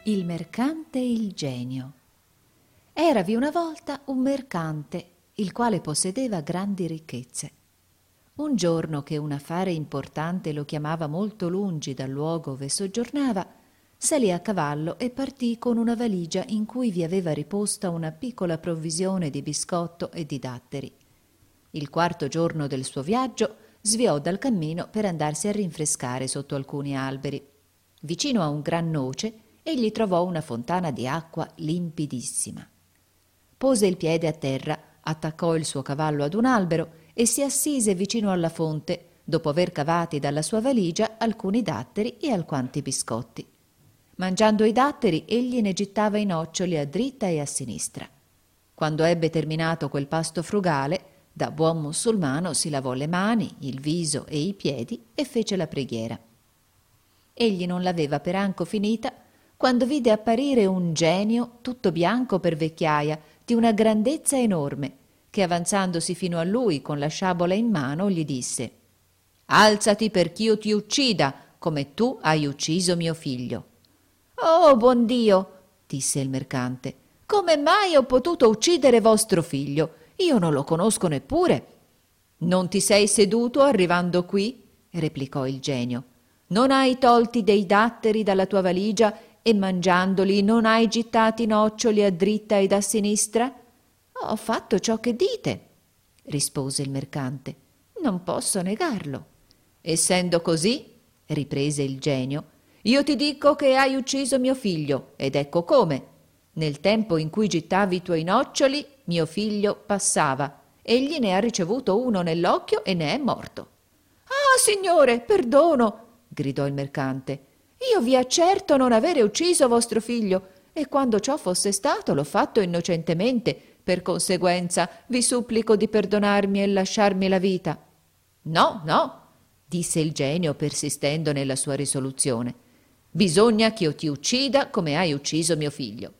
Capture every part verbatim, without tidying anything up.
Il mercante e il genio. Eravi una volta un mercante, il quale possedeva grandi ricchezze. Un giorno che un affare importante lo chiamava molto lungi dal luogo ove soggiornava, salì a cavallo e partì con una valigia in cui vi aveva riposta una piccola provvisione di biscotto e di datteri. Il quarto giorno del suo viaggio sviò dal cammino per andarsi a rinfrescare sotto alcuni alberi. Vicino a un gran noce egli trovò una fontana di acqua limpidissima. Pose il piede a terra, attaccò il suo cavallo ad un albero e si assise vicino alla fonte, dopo aver cavati dalla sua valigia alcuni datteri e alquanti biscotti. Mangiando i datteri, egli ne gittava i noccioli a dritta e a sinistra. Quando ebbe terminato quel pasto frugale, da buon musulmano si lavò le mani, il viso e i piedi e fece la preghiera. Egli non l'aveva per anco finita quando vide apparire un genio tutto bianco per vecchiaia, di una grandezza enorme, che avanzandosi fino a lui con la sciabola in mano gli disse: «Alzati perch'io ti uccida, come tu hai ucciso mio figlio». «Oh, buon Dio!» disse il mercante, «come mai ho potuto uccidere vostro figlio? Io non lo conosco neppure». «Non ti sei seduto arrivando qui?» replicò il genio. «Non hai tolti dei datteri dalla tua valigia e mangiandoli non hai gittati noccioli a dritta ed a sinistra?» «Ho fatto ciò che dite», rispose il mercante. «Non posso negarlo». «Essendo così», riprese il genio, «io ti dico che hai ucciso mio figlio, ed ecco come. Nel tempo in cui gittavi i tuoi noccioli, mio figlio passava. Egli ne ha ricevuto uno nell'occhio e ne è morto». «Ah, signore, perdono», gridò il mercante. «Io vi accerto non avere ucciso vostro figlio, e quando ciò fosse stato l'ho fatto innocentemente. Per conseguenza vi supplico di perdonarmi e lasciarmi la vita». «No, no», disse il genio persistendo nella sua risoluzione. «Bisogna che io ti uccida come hai ucciso mio figlio».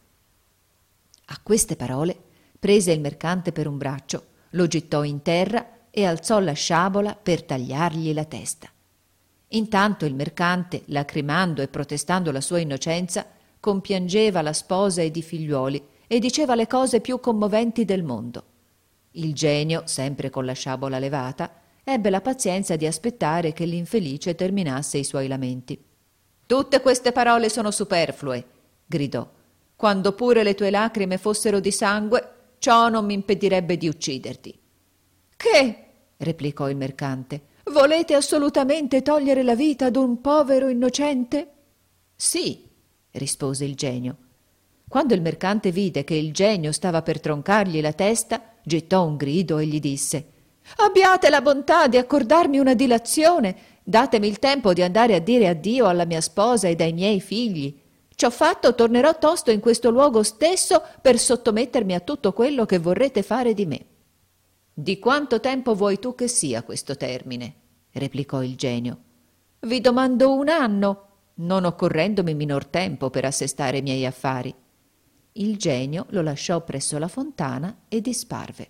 A queste parole prese il mercante per un braccio, lo gittò in terra e alzò la sciabola per tagliargli la testa. Intanto il mercante, lacrimando e protestando la sua innocenza, compiangeva la sposa ed i figliuoli e diceva le cose più commoventi del mondo. Il genio, sempre con la sciabola levata, ebbe la pazienza di aspettare che l'infelice terminasse i suoi lamenti. «Tutte queste parole sono superflue», gridò. «Quando pure le tue lacrime fossero di sangue, ciò non mi impedirebbe di ucciderti». «Che?» replicò il mercante. «Volete assolutamente togliere la vita ad un povero innocente?» «Sì», rispose il genio. Quando il mercante vide che il genio stava per troncargli la testa, gettò un grido e gli disse: «Abbiate la bontà di accordarmi una dilazione, datemi il tempo di andare a dire addio alla mia sposa ed ai miei figli. Ciò fatto tornerò tosto in questo luogo stesso per sottomettermi a tutto quello che vorrete fare di me». «Di quanto tempo vuoi tu che sia questo termine?» replicò il genio. «Vi domando un anno, non occorrendomi minor tempo per assestare i miei affari». Il genio lo lasciò presso la fontana e disparve.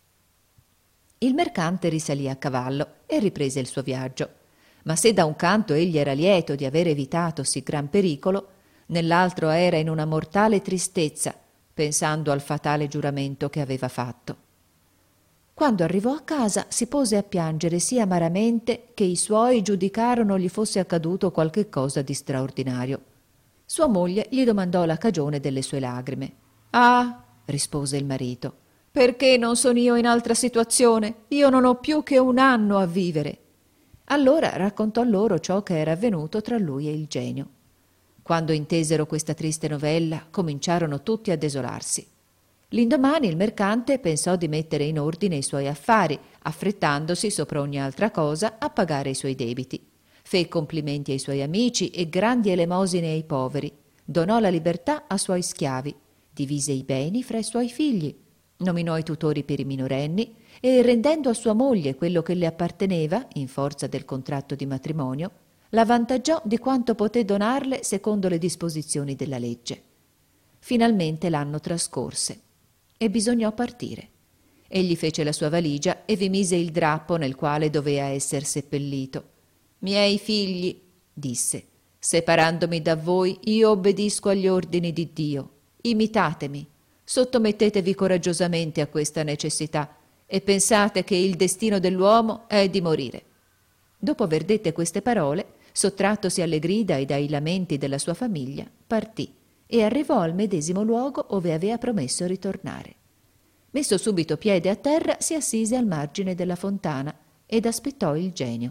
Il mercante risalì a cavallo e riprese il suo viaggio, ma se da un canto egli era lieto di aver evitato sì gran pericolo, nell'altro era in una mortale tristezza, pensando al fatale giuramento che aveva fatto. Quando arrivò a casa si pose a piangere sì amaramente che i suoi giudicarono gli fosse accaduto qualche cosa di straordinario. Sua moglie gli domandò la cagione delle sue lagrime. «Ah», rispose il marito, «perché non sono io in altra situazione? Io non ho più che un anno a vivere». Allora raccontò loro ciò che era avvenuto tra lui e il genio. Quando intesero questa triste novella, cominciarono tutti a desolarsi. L'indomani il mercante pensò di mettere in ordine i suoi affari, affrettandosi sopra ogni altra cosa a pagare i suoi debiti. Fe complimenti ai suoi amici e grandi elemosine ai poveri, donò la libertà a suoi schiavi, divise i beni fra i suoi figli, nominò i tutori per i minorenni e, rendendo a sua moglie quello che le apparteneva in forza del contratto di matrimonio, l'avvantaggiò di quanto poté donarle secondo le disposizioni della legge. Finalmente l'anno trascorse e bisognò partire. Egli fece la sua valigia e vi mise il drappo nel quale dovea esser seppellito. «Miei figli», disse, Separandomi da voi, io obbedisco agli ordini di Dio. Imitatemi, sottomettetevi coraggiosamente a questa necessità e pensate che il destino dell'uomo è di morire». Dopo aver dette queste parole, sottrattosi alle grida ed ai lamenti della sua famiglia, partì e arrivò al medesimo luogo ove aveva promesso ritornare. Messo subito piede a terra, si assise al margine della fontana ed aspettò il genio.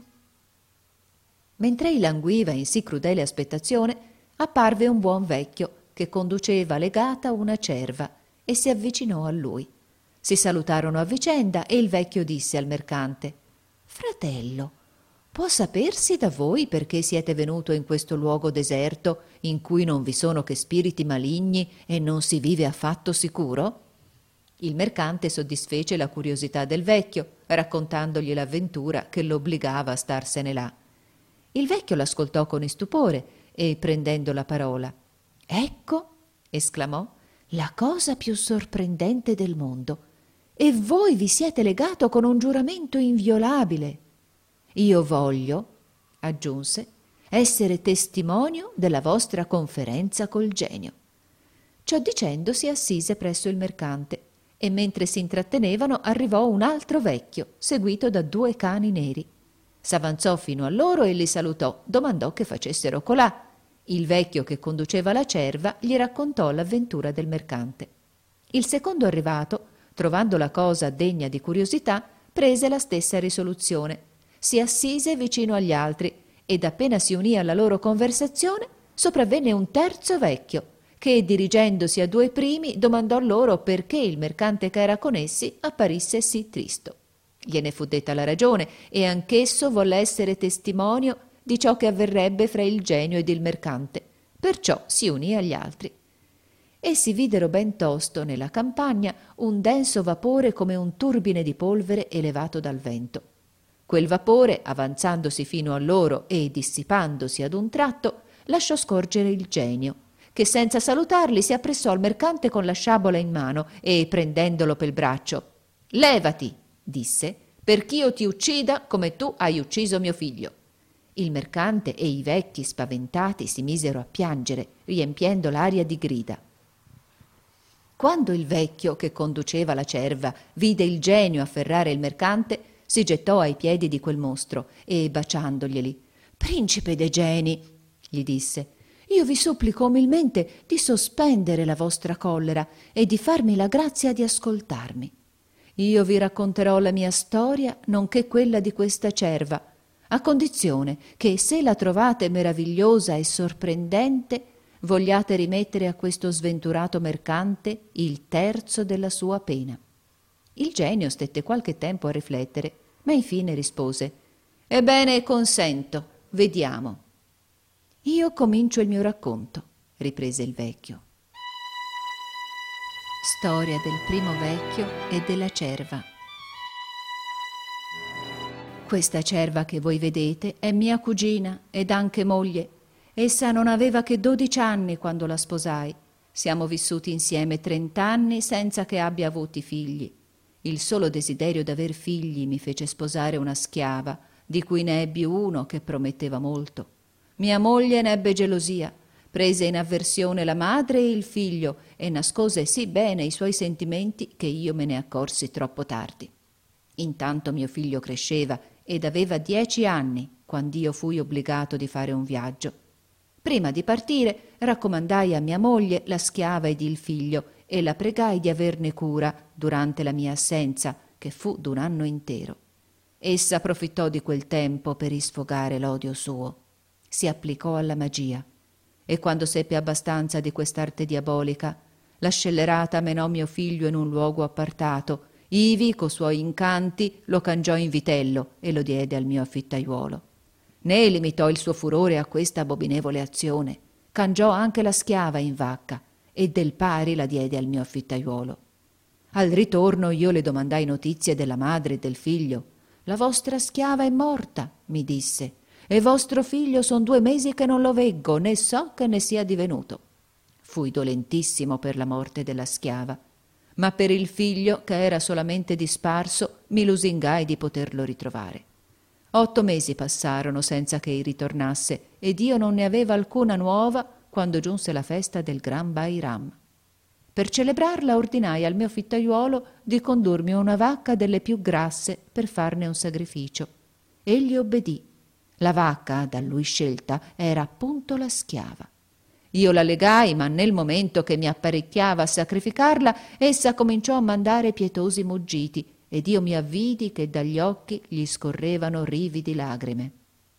Mentre egli languiva in sì crudele aspettazione, apparve un buon vecchio che conduceva legata una cerva e si avvicinò a lui. Si salutarono a vicenda e il vecchio disse al mercante: «Fratello, può sapersi da voi perché siete venuto in questo luogo deserto in cui non vi sono che spiriti maligni e non si vive affatto sicuro?» Il mercante soddisfece la curiosità del vecchio, raccontandogli l'avventura che l'obbligava a starsene là. Il vecchio l'ascoltò con istupore e, prendendo la parola: «Ecco», esclamò, «la cosa più sorprendente del mondo. E voi vi siete legato con un giuramento inviolabile. Io voglio», aggiunse, «essere testimonio della vostra conferenza col genio». Ciò dicendo si assise presso il mercante e mentre si intrattenevano arrivò un altro vecchio, seguito da due cani neri. S'avanzò fino a loro e li salutò, domandò che facessero colà. Il vecchio che conduceva la cerva gli raccontò l'avventura del mercante. Il secondo arrivato, trovando la cosa degna di curiosità, prese la stessa risoluzione. Si assise vicino agli altri ed appena si unì alla loro conversazione sopravvenne un terzo vecchio che, dirigendosi a due primi, domandò loro perché il mercante che era con essi apparisse sì tristo. Gliene fu detta la ragione e anch'esso volle essere testimonio di ciò che avverrebbe fra il genio ed il mercante, perciò si unì agli altri. Essi videro ben tosto nella campagna un denso vapore come un turbine di polvere elevato dal vento. Quel vapore, avanzandosi fino a loro e dissipandosi ad un tratto, lasciò scorgere il genio, che senza salutarli si appressò al mercante con la sciabola in mano e, prendendolo pel braccio: «Levati», disse, «perch'io ti uccida come tu hai ucciso mio figlio». Il mercante e i vecchi, spaventati, si misero a piangere, riempiendo l'aria di grida. Quando il vecchio che conduceva la cerva vide il genio afferrare il mercante, si gettò ai piedi di quel mostro e, baciandoglieli: «Principe dei geni», gli disse, «io vi supplico umilmente di sospendere la vostra collera e di farmi la grazia di ascoltarmi. Io vi racconterò la mia storia, nonché quella di questa cerva, a condizione che, se la trovate meravigliosa e sorprendente, vogliate rimettere a questo sventurato mercante il terzo della sua pena». Il genio stette qualche tempo a riflettere, ma infine rispose: «Ebbene, consento, vediamo». «Io comincio il mio racconto», riprese il vecchio. Storia del primo vecchio e della cerva. Questa cerva che voi vedete è mia cugina ed anche moglie. Essa non aveva che dodici anni quando la sposai. Siamo vissuti insieme trent'anni senza che abbia avuti figli. Il solo desiderio d'aver figli mi fece sposare una schiava, di cui ne ebbi uno che prometteva molto. Mia moglie ne ebbe gelosia, prese in avversione la madre e il figlio e nascose sì bene i suoi sentimenti che io me ne accorsi troppo tardi. Intanto mio figlio cresceva ed aveva dieci anni quand'io fui obbligato di fare un viaggio. Prima di partire raccomandai a mia moglie la schiava ed il figlio e la pregai di averne cura durante la mia assenza, che fu d'un anno intero. Essa approfittò di quel tempo per isfogare l'odio suo. Si applicò alla magia e quando seppe abbastanza di quest'arte diabolica, la scellerata menò mio figlio in un luogo appartato, ivi co suoi incanti lo cangiò in vitello e lo diede al mio affittaiuolo. Né limitò il suo furore a questa abominevole azione, cangiò anche la schiava in vacca e del pari la diede al mio affittaiuolo. Al ritorno io le domandai notizie della madre e del figlio. «La vostra schiava è morta», mi disse, «e vostro figlio son due mesi che non lo veggo, né so che ne sia divenuto». Fui dolentissimo per la morte della schiava, ma per il figlio, che era solamente disparso, mi lusingai di poterlo ritrovare. Otto mesi passarono senza che ei ritornasse, ed io non ne aveva alcuna nuova quando giunse la festa del Gran Bairam. Per celebrarla ordinai al mio fittaiuolo di condurmi una vacca delle più grasse per farne un sacrificio. Egli obbedì. La vacca, da lui scelta, era appunto la schiava. Io la legai, ma nel momento che mi apparecchiava a sacrificarla, essa cominciò a mandare pietosi muggiti, ed io mi avvidi che dagli occhi gli scorrevano rividi lagrime.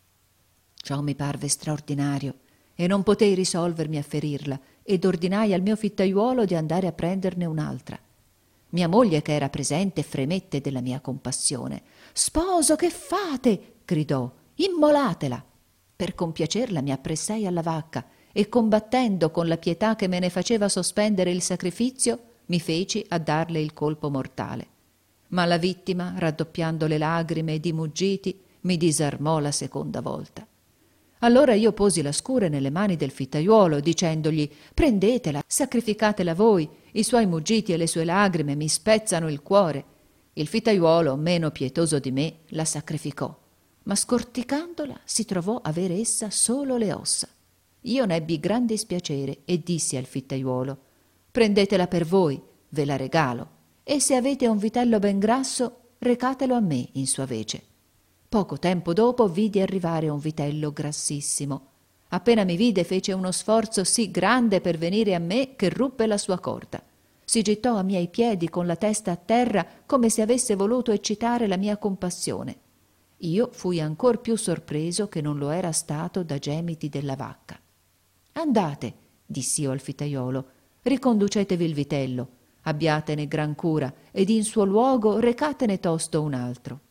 Ciò mi parve straordinario, e non potei risolvermi a ferirla, ed ordinai al mio fittaiuolo di andare a prenderne un'altra. Mia moglie, che era presente, fremette della mia compassione. «Sposo, che fate?» gridò. «Immolatela!» Per compiacerla mi appressai alla vacca e, combattendo con la pietà che me ne faceva sospendere il sacrifizio, mi feci a darle il colpo mortale. Ma la vittima, raddoppiando le lagrime ed i muggiti, mi disarmò la seconda volta. Allora io posi la scure nelle mani del fittaiuolo, dicendogli: «Prendetela, sacrificatela voi, i suoi muggiti e le sue lagrime mi spezzano il cuore». Il fittaiuolo, meno pietoso di me, la sacrificò, ma scorticandola si trovò avere essa solo le ossa. Io n'ebbi gran dispiacere e dissi al fittaiuolo: «Prendetela per voi, ve la regalo, e se avete un vitello ben grasso, recatelo a me in sua vece». Poco tempo dopo vidi arrivare un vitello grassissimo. Appena mi vide fece uno sforzo sì grande per venire a me che ruppe la sua corda. Si gittò a miei piedi con la testa a terra come se avesse voluto eccitare la mia compassione. Io fui ancor più sorpreso che non lo era stato da gemiti della vacca. «Andate», dissi io al fittaiolo, «riconducetevi il vitello, abbiatene gran cura ed in suo luogo recatene tosto un altro».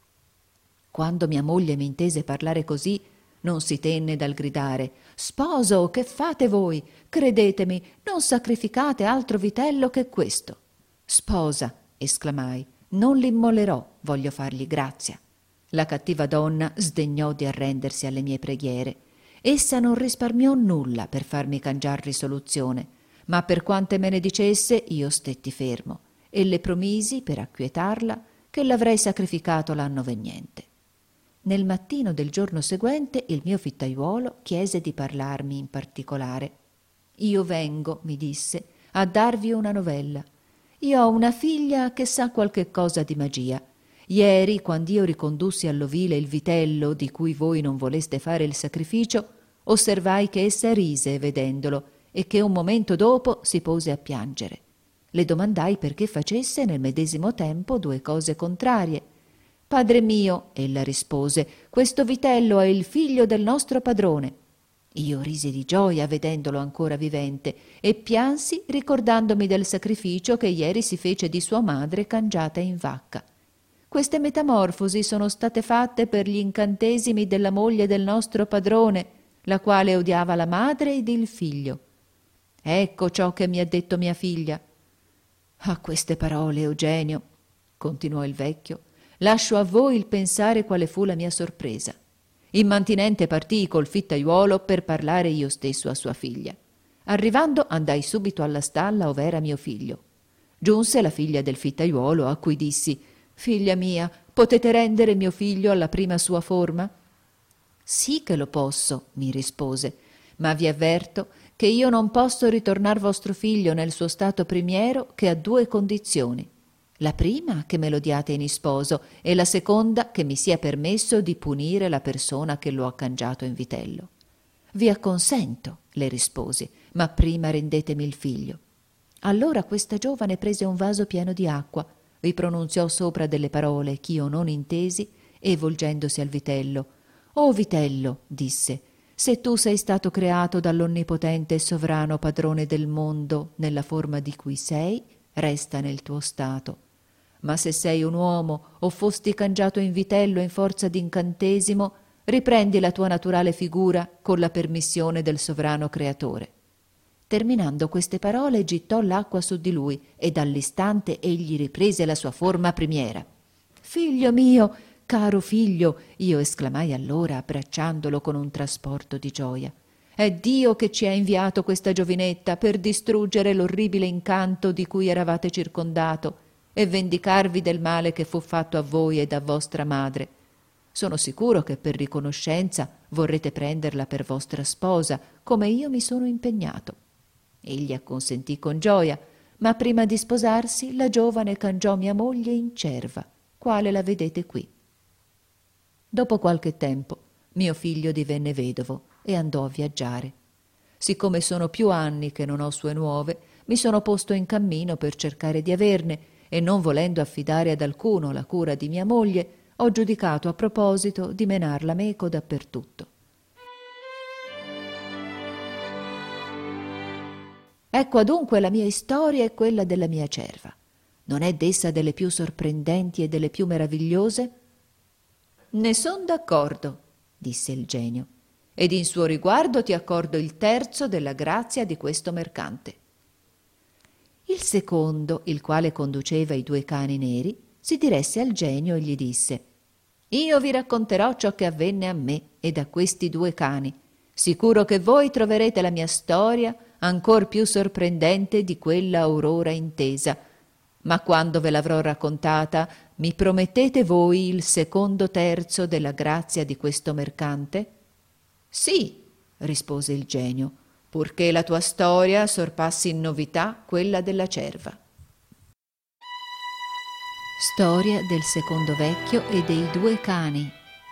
Quando mia moglie mi intese parlare così, non si tenne dal gridare: «Sposo, che fate voi? Credetemi, non sacrificate altro vitello che questo». «Sposa», esclamai, «non l'immolerò, voglio fargli grazia». La cattiva donna sdegnò di arrendersi alle mie preghiere. Essa non risparmiò nulla per farmi cangiar risoluzione, ma per quante me ne dicesse io stetti fermo e le promisi, per acquietarla, che l'avrei sacrificato l'anno vegnente. Nel mattino del giorno seguente il mio fittaiuolo chiese di parlarmi in particolare. «Io vengo», mi disse, «a darvi una novella. Io ho una figlia che sa qualche cosa di magia. Ieri, quand'io ricondussi all'ovile il vitello di cui voi non voleste fare il sacrificio, osservai che essa rise vedendolo e che un momento dopo si pose a piangere. Le domandai perché facesse nel medesimo tempo due cose contrarie. «Padre mio», ella rispose, «questo vitello è il figlio del nostro padrone». Io risi di gioia vedendolo ancora vivente e piansi ricordandomi del sacrificio che ieri si fece di sua madre cangiata in vacca. Queste metamorfosi sono state fatte per gli incantesimi della moglie del nostro padrone, la quale odiava la madre ed il figlio. Ecco ciò che mi ha detto mia figlia. A queste parole, Eugenio, continuò il vecchio, lascio a voi il pensare quale fu la mia sorpresa. Immantinente partii col fittaiuolo per parlare io stesso a sua figlia. Arrivando andai subito alla stalla ov'era mio figlio. Giunse la figlia del fittaiuolo, a cui dissi: «Figlia mia, potete rendere mio figlio alla prima sua forma?» «Sì che lo posso», mi rispose, «ma vi avverto che io non posso ritornar vostro figlio nel suo stato primiero che a due condizioni. La prima che me lo diate in isposo e la seconda che mi sia permesso di punire la persona che lo ha cangiato in vitello». «Vi acconsento», le risposi, «ma prima rendetemi il figlio». Allora questa giovane prese un vaso pieno di acqua, vi pronunziò sopra delle parole ch'io non intesi e, volgendosi al vitello: «O vitello», disse, «se tu sei stato creato dall'onnipotente e sovrano padrone del mondo nella forma di cui sei, resta nel tuo stato. Ma se sei un uomo o fosti cangiato in vitello in forza d'incantesimo, riprendi la tua naturale figura con la permissione del sovrano creatore». Terminando queste parole gittò l'acqua su di lui e dall'istante egli riprese la sua forma primiera. «Figlio mio, caro figlio», io esclamai allora abbracciandolo con un trasporto di gioia, «è Dio che ci ha inviato questa giovinetta per distruggere l'orribile incanto di cui eravate circondato e vendicarvi del male che fu fatto a voi ed a vostra madre. Sono sicuro che per riconoscenza vorrete prenderla per vostra sposa, come io mi sono impegnato». Egli acconsentì con gioia, ma prima di sposarsi la giovane cangiò mia moglie in cerva, quale la vedete qui. Dopo qualche tempo mio figlio divenne vedovo e andò a viaggiare. Siccome sono più anni che non ho sue nuove, mi sono posto in cammino per cercare di averne, e non volendo affidare ad alcuno la cura di mia moglie, ho giudicato a proposito di menarla meco dappertutto. Ecco adunque la mia storia e quella della mia cerva. Non è d'essa delle più sorprendenti e delle più meravigliose? «Ne son d'accordo», disse il genio, «ed in suo riguardo ti accordo il terzo della grazia di questo mercante». Il secondo, il quale conduceva i due cani neri, si diresse al genio e gli disse: «Io vi racconterò ciò che avvenne a me ed a questi due cani, sicuro che voi troverete la mia storia ancor più sorprendente di quella orora intesa. Ma quando ve l'avrò raccontata, mi promettete voi il secondo terzo della grazia di questo mercante?» «Sì», rispose il genio, «purché la tua storia sorpassi in novità quella della cerva». Storia del secondo vecchio e dei due cani.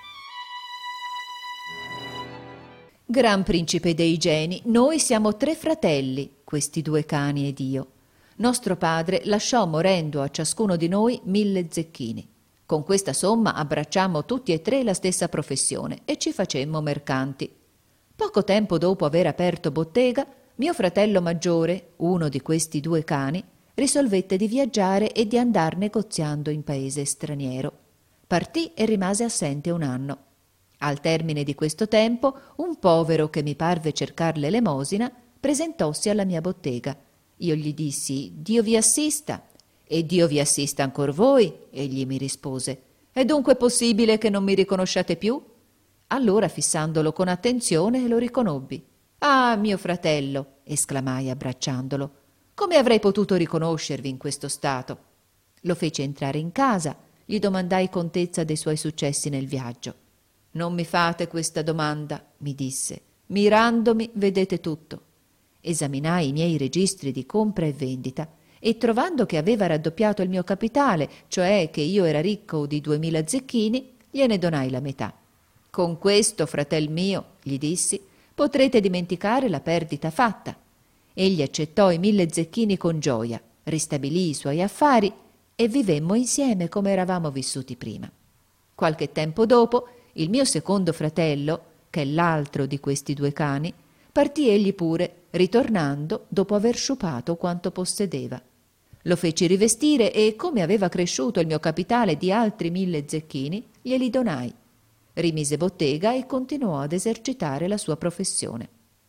Gran principe dei geni, noi siamo tre fratelli, questi due cani ed io. Nostro padre lasciò morendo a ciascuno di noi mille zecchini. Con questa somma abbracciammo tutti e tre la stessa professione e ci facemmo mercanti. Poco tempo dopo aver aperto bottega, mio fratello maggiore, uno di questi due cani, risolvette di viaggiare e di andar negoziando in paese straniero. Partì e rimase assente un anno. Al termine di questo tempo, un povero che mi parve cercar l'elemosina presentossi alla mia bottega. Io gli dissi: «Dio vi assista». «E Dio vi assista ancor voi», egli mi rispose. «È dunque possibile che non mi riconosciate più?» Allora, fissandolo con attenzione, lo riconobbi. «Ah, mio fratello», esclamai abbracciandolo, «come avrei potuto riconoscervi in questo stato?» Lo feci entrare in casa, gli domandai contezza dei suoi successi nel viaggio. «Non mi fate questa domanda», mi disse, «mirandomi vedete tutto». Esaminai i miei registri di compra e vendita e trovando che aveva raddoppiato il mio capitale, cioè che io era ricco di duemila zecchini, gliene donai la metà. «Con questo, fratel mio», gli dissi, «potrete dimenticare la perdita fatta». Egli accettò i mille zecchini con gioia, ristabilì i suoi affari e vivemmo insieme come eravamo vissuti prima. Qualche tempo dopo, il mio secondo fratello, che è l'altro di questi due cani, partì egli pure, ritornando dopo aver sciupato quanto possedeva. Lo feci rivestire e, come aveva cresciuto il mio capitale di altri mille zecchini, glieli donai. Rimise bottega e continuò ad esercitare la sua professione.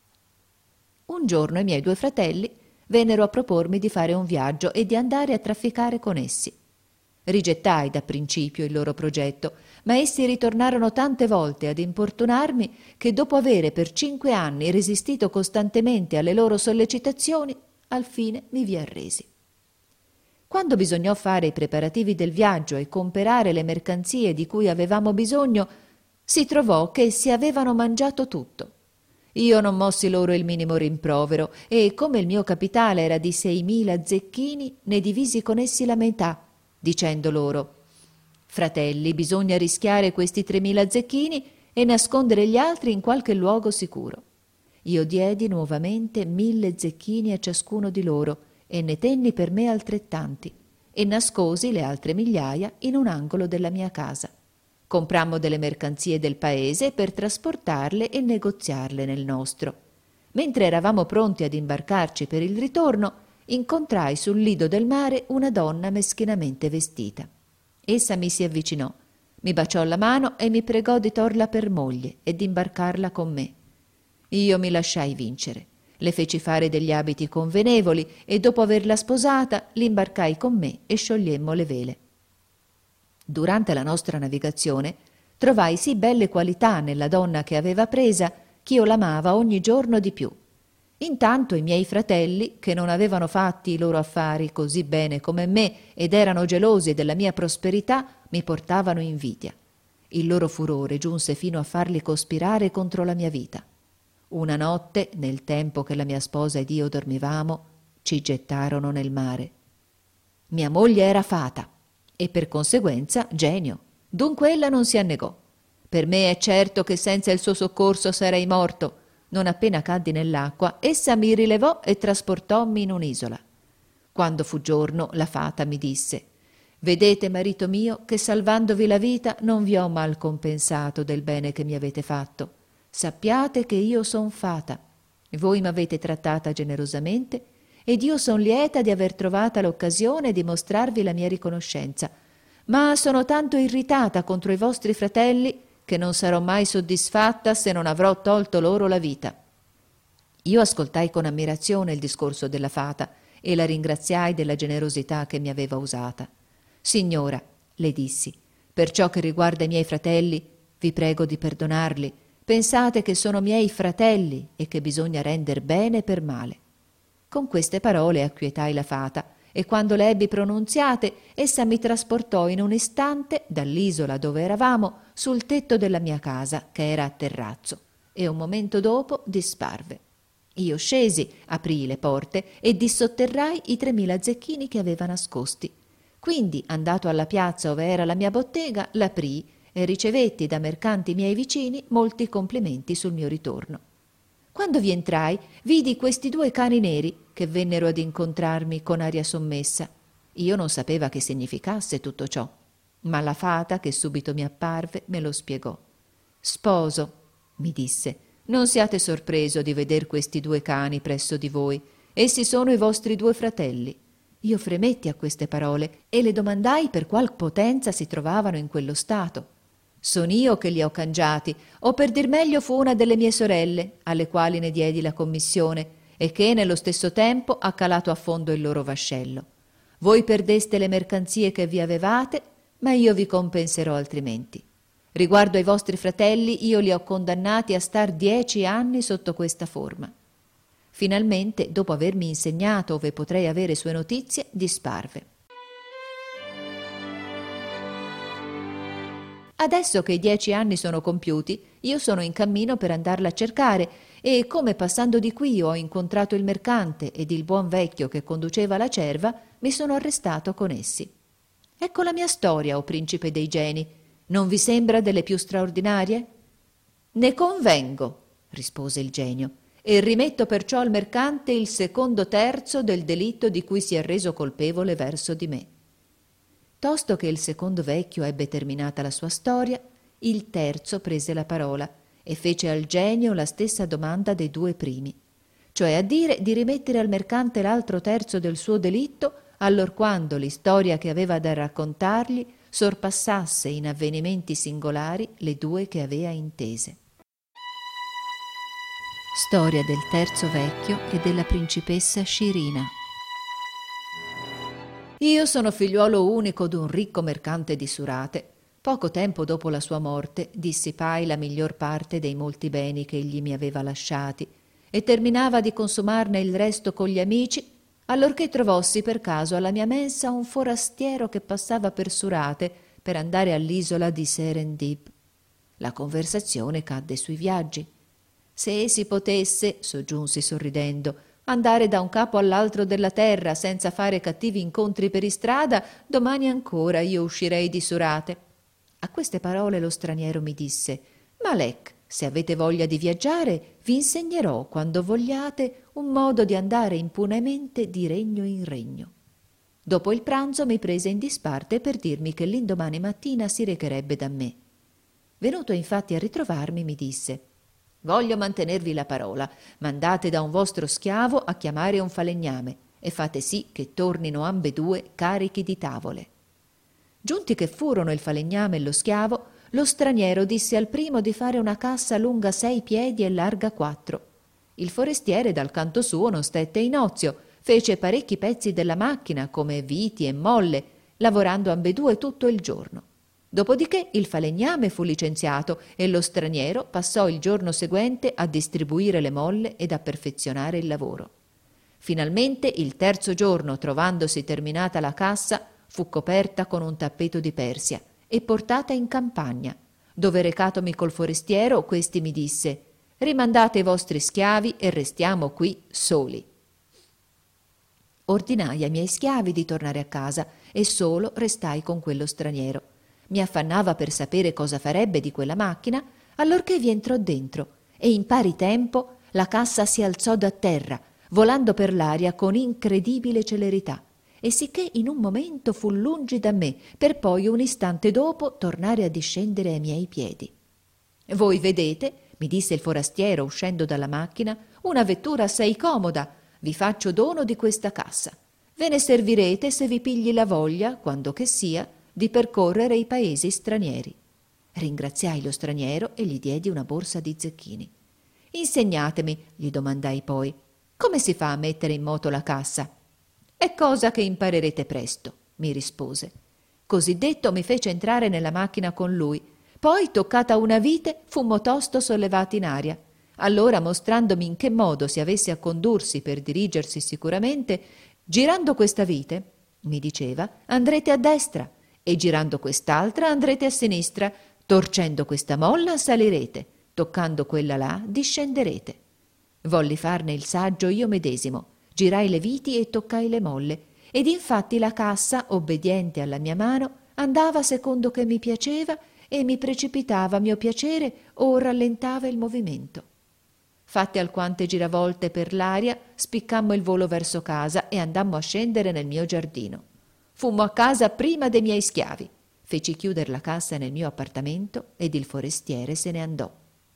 Un giorno i miei due fratelli vennero a propormi di fare un viaggio e di andare a trafficare con essi. Rigettai da principio il loro progetto, ma essi ritornarono tante volte ad importunarmi che dopo avere per cinque anni resistito costantemente alle loro sollecitazioni, al fine mi vi arresi. Quando bisognò fare i preparativi del viaggio e comperare le mercanzie di cui avevamo bisogno, si trovò che essi avevano mangiato tutto. Io non mossi loro il minimo rimprovero e, come il mio capitale era di seimila zecchini, ne divisi con essi la metà, dicendo loro: «Fratelli, bisogna rischiare questi tremila zecchini e nascondere gli altri in qualche luogo sicuro». Io diedi nuovamente mille zecchini a ciascuno di loro e ne tenni per me altrettanti e nascosi le altre migliaia in un angolo della mia casa. Comprammo delle mercanzie del paese per trasportarle e negoziarle nel nostro. Mentre eravamo pronti ad imbarcarci per il ritorno, incontrai sul lido del mare una donna meschinamente vestita. Essa mi si avvicinò, mi baciò la mano e mi pregò di torla per moglie e d'imbarcarla con me. Io mi lasciai vincere, le feci fare degli abiti convenevoli e dopo averla sposata l'imbarcai con me e sciogliemmo le vele. Durante la nostra navigazione trovai sì belle qualità nella donna che aveva presa ch'io l'amava ogni giorno di più. Intanto i miei fratelli, che non avevano fatti i loro affari così bene come me ed erano gelosi della mia prosperità, mi portavano invidia. Il loro furore giunse fino a farli cospirare contro la mia vita. Una notte, nel tempo che la mia sposa ed io dormivamo, ci gettarono nel mare. Mia moglie era fata e per conseguenza genio, dunque ella non si annegò. Per me è certo che senza il suo soccorso sarei morto. Non appena caddi nell'acqua, essa mi rilevò e trasportommi in un'isola. Quando fu giorno, la fata mi disse: «Vedete, marito mio, che salvandovi la vita non vi ho mal compensato del bene che mi avete fatto. Sappiate che io son fata. Voi m'avete trattata generosamente ed io son lieta di aver trovata l'occasione di mostrarvi la mia riconoscenza. Ma sono tanto irritata contro i vostri fratelli che non sarò mai soddisfatta se non avrò tolto loro la vita». Io ascoltai con ammirazione il discorso della fata e la ringraziai della generosità che mi aveva usata. «Signora», le dissi, «per ciò che riguarda i miei fratelli, vi prego di perdonarli. Pensate che sono miei fratelli e che bisogna render bene per male». Con queste parole acquietai la fata e quando le ebbi pronunziate, essa mi trasportò in un istante dall'isola dove eravamo sul tetto della mia casa, che era a terrazzo, e un momento dopo disparve. Io scesi, aprii le porte e dissotterrai i tremila zecchini che aveva nascosti. Quindi, andato alla piazza ove era la mia bottega, l'aprii e ricevetti da mercanti miei vicini molti complimenti sul mio ritorno. Quando vi entrai, vidi questi due cani neri che vennero ad incontrarmi con aria sommessa. Io non sapeva che significasse tutto ciò, ma la fata, che subito mi apparve, me lo spiegò. «Sposo», mi disse, «non siate sorpreso di veder questi due cani presso di voi. Essi sono i vostri due fratelli». Io fremetti a queste parole e le domandai per qual potenza si trovavano in quello stato. «Son io che li ho cangiati, o per dir meglio fu una delle mie sorelle, alle quali ne diedi la commissione, e che nello stesso tempo ha calato a fondo il loro vascello. Voi perdeste le mercanzie che vi avevate, ma io vi compenserò altrimenti. Riguardo ai vostri fratelli, io li ho condannati a star dieci anni sotto questa forma». Finalmente, dopo avermi insegnato ove potrei avere sue notizie, disparve. Adesso che i dieci anni sono compiuti, io sono in cammino per andarla a cercare e, come passando di qui ho incontrato il mercante ed il buon vecchio che conduceva la cerva, mi sono arrestato con essi. Ecco la mia storia, o principe dei geni. Non vi sembra delle più straordinarie? «Ne convengo», rispose il genio, «e rimetto perciò al mercante il secondo terzo del delitto di cui si è reso colpevole verso di me». Tosto che il secondo vecchio ebbe terminata la sua storia, il terzo prese la parola e fece al genio la stessa domanda dei due primi, cioè a dire di rimettere al mercante l'altro terzo del suo delitto allorquando l'istoria che aveva da raccontargli sorpassasse in avvenimenti singolari le due che avea intese. Storia del terzo vecchio e della principessa Scirina. Io sono figliuolo unico d'un ricco mercante di Surate. Poco tempo dopo la sua morte dissipai la miglior parte dei molti beni che egli mi aveva lasciati e terminava di consumarne il resto con gli amici, allorché trovossi per caso alla mia mensa un forastiero che passava per Surate per andare all'isola di Serendib. La conversazione cadde sui viaggi. «Se si potesse», soggiunsi sorridendo, «andare da un capo all'altro della terra senza fare cattivi incontri per istrada, domani ancora io uscirei di Surate». A queste parole lo straniero mi disse: «Malek, se avete voglia di viaggiare, vi insegnerò, quando vogliate, un modo di andare impunemente di regno in regno». Dopo il pranzo mi prese in disparte per dirmi che l'indomani mattina si recherebbe da me. Venuto infatti a ritrovarmi, mi disse: «Voglio mantenervi la parola. Mandate da un vostro schiavo a chiamare un falegname e fate sì che tornino ambedue carichi di tavole». Giunti che furono il falegname e lo schiavo, lo straniero disse al primo di fare una cassa lunga sei piedi e larga quattro. Il forestiere dal canto suo non stette in ozio, fece parecchi pezzi della macchina come viti e molle, lavorando ambedue tutto il giorno. Dopodiché il falegname fu licenziato e lo straniero passò il giorno seguente a distribuire le molle ed a perfezionare il lavoro. Finalmente il terzo giorno, trovandosi terminata la cassa, fu coperta con un tappeto di Persia e portata in campagna, dove recatomi col forestiero, questi mi disse: rimandate i vostri schiavi e restiamo qui soli. Ordinai ai miei schiavi di tornare a casa e solo restai con quello straniero. Mi affannava per sapere cosa farebbe di quella macchina, allorché vi entrò dentro e in pari tempo la cassa si alzò da terra, volando per l'aria con incredibile celerità, e sicché in un momento fu lungi da me, per poi un istante dopo tornare a discendere ai miei piedi. «Voi vedete», mi disse il forastiero uscendo dalla macchina, «una vettura assai comoda. Vi faccio dono di questa cassa. Ve ne servirete se vi pigli la voglia, quando che sia, di percorrere i paesi stranieri». Ringraziai lo straniero e gli diedi una borsa di zecchini. «Insegnatemi», gli domandai poi, «come si fa a mettere in moto la cassa?» «È cosa che imparerete presto», mi rispose. Così detto mi fece entrare nella macchina con lui. Poi, toccata una vite, fummo tosto sollevati in aria. Allora, mostrandomi in che modo si avesse a condursi per dirigersi sicuramente, girando questa vite, mi diceva, andrete a destra, e girando quest'altra andrete a sinistra, torcendo questa molla salirete, toccando quella là discenderete. Volli farne il saggio io medesimo, girai le viti e toccai le molle, ed infatti la cassa, obbediente alla mia mano, andava secondo che mi piaceva e mi precipitava a mio piacere o rallentava il movimento. Fatte alquante giravolte per l'aria, spiccammo il volo verso casa e andammo a scendere nel mio giardino. Fummo a casa prima dei miei schiavi. Feci chiuder la cassa nel mio appartamento ed il forestiere se ne andò.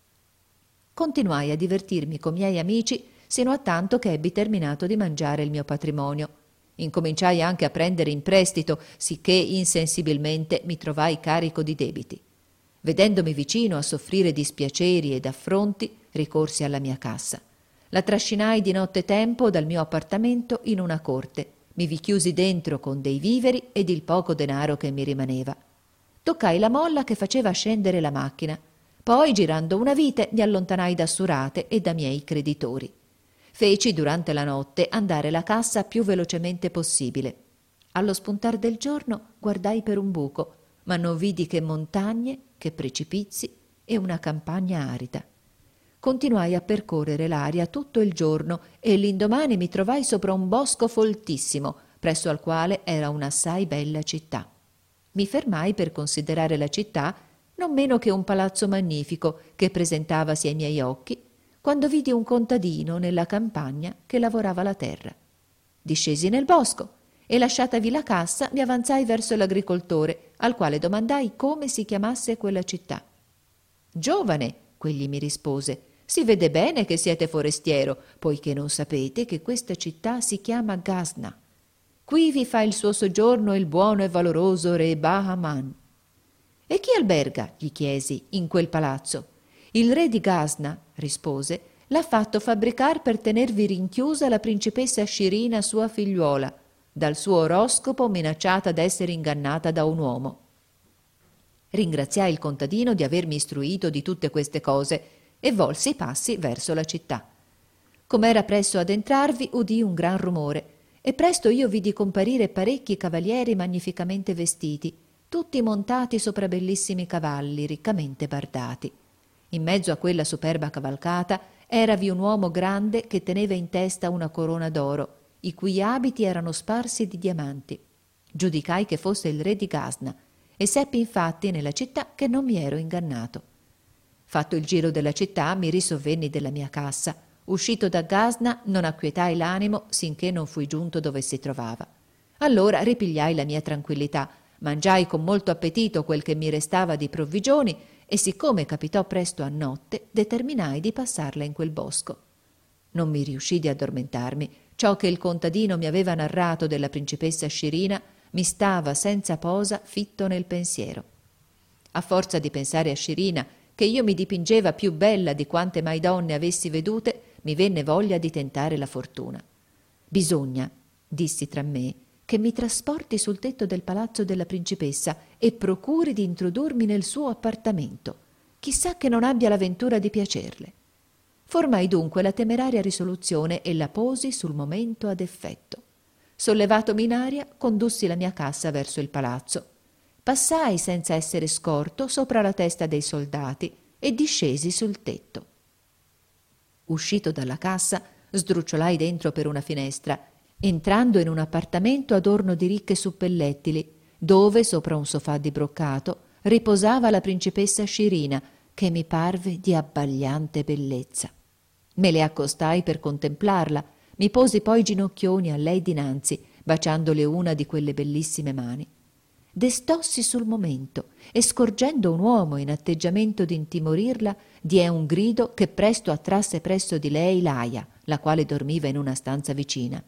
Continuai a divertirmi con miei amici sino a tanto che ebbi terminato di mangiare il mio patrimonio. Incominciai anche a prendere in prestito, sicché insensibilmente mi trovai carico di debiti. Vedendomi vicino a soffrire dispiaceri ed affronti, ricorsi alla mia cassa. La trascinai di notte tempo dal mio appartamento in una corte. Mi vi chiusi dentro con dei viveri ed il poco denaro che mi rimaneva. Toccai la molla che faceva scendere la macchina. Poi, girando una vite, mi allontanai da Surate e da miei creditori. Feci durante la notte andare la cassa più velocemente possibile. Allo spuntar del giorno guardai per un buco, ma non vidi che montagne, che precipizi e una campagna arida. Continuai a percorrere l'aria tutto il giorno e l'indomani mi trovai sopra un bosco foltissimo, presso al quale era un'assai bella città. Mi fermai per considerare la città, non meno che un palazzo magnifico che presentavasi ai miei occhi, quando vidi un contadino nella campagna che lavorava la terra. Discesi nel bosco e, lasciatavi la cassa, mi avanzai verso l'agricoltore, al quale domandai come si chiamasse quella città. «Giovane», quegli mi rispose, «si vede bene che siete forestiero, poiché non sapete che questa città si chiama Gazna. Qui vi fa il suo soggiorno il buono e valoroso re Bahaman». «E chi alberga?» gli chiesi, «in quel palazzo?» «Il re di Gazna», rispose, «l'ha fatto fabbricar per tenervi rinchiusa la principessa Scirina, sua figliuola, dal suo oroscopo minacciata d'essere ingannata da un uomo». Ringraziai il contadino di avermi istruito di tutte queste cose e volsi i passi verso la città. Com'era presso ad entrarvi, udii un gran rumore e presto io vidi comparire parecchi cavalieri magnificamente vestiti, tutti montati sopra bellissimi cavalli riccamente bardati. In mezzo a quella superba cavalcata eravi un uomo grande che teneva in testa una corona d'oro, i cui abiti erano sparsi di diamanti. Giudicai che fosse il re di Gazna e seppi infatti nella città che non mi ero ingannato. Fatto il giro della città mi risovvenni della mia cassa. Uscito da Gazna non acquietai l'animo sinché non fui giunto dove si trovava. Allora ripigliai la mia tranquillità, mangiai con molto appetito quel che mi restava di provvigioni e, siccome capitò presto a notte, determinai di passarla in quel bosco. Non mi riuscì di addormentarmi. Ciò che il contadino mi aveva narrato della principessa Scirina mi stava senza posa fitto nel pensiero. A forza di pensare a Scirina, che io mi dipingeva più bella di quante mai donne avessi vedute, mi venne voglia di tentare la fortuna. «Bisogna», dissi tra me, «che mi trasporti sul tetto del palazzo della principessa e procuri di introdurmi nel suo appartamento. Chissà che non abbia la ventura di piacerle». Formai dunque la temeraria risoluzione e la posi sul momento ad effetto. Sollevatomi in aria, condussi la mia cassa verso il palazzo. passai senza essere scorto sopra la testa dei soldati e discesi sul tetto. Uscito dalla cassa, sdrucciolai dentro per una finestra, entrando in un appartamento adorno di ricche suppellettili, dove, sopra un sofà di broccato, riposava la principessa Scirina, che mi parve di abbagliante bellezza. Me le accostai per contemplarla, mi posi poi ginocchioni a lei dinanzi, baciandole una di quelle bellissime mani. Destossi sul momento e, scorgendo un uomo in atteggiamento di intimorirla, diè un grido che presto attrasse presso di lei Laia, la quale dormiva in una stanza vicina.